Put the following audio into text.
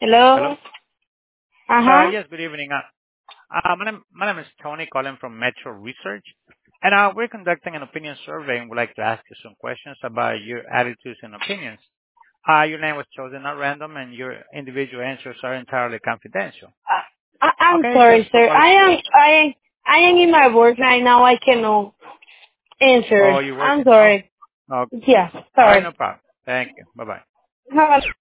Hello? Hello. Uh-huh. Yes, good evening. My name is Tony calling from Metro Research, and we're conducting an opinion survey and would like to ask you some questions about your attitudes and opinions. Your name was chosen at random, and your individual answers are entirely confidential. I'm Okay, sorry, just for sir. quality. I am in my work right now. I cannot Oh, answer. you're I'm working now? sorry. Okay. Yeah, All right, sorry. no problem. Thank you. Bye-bye. Have a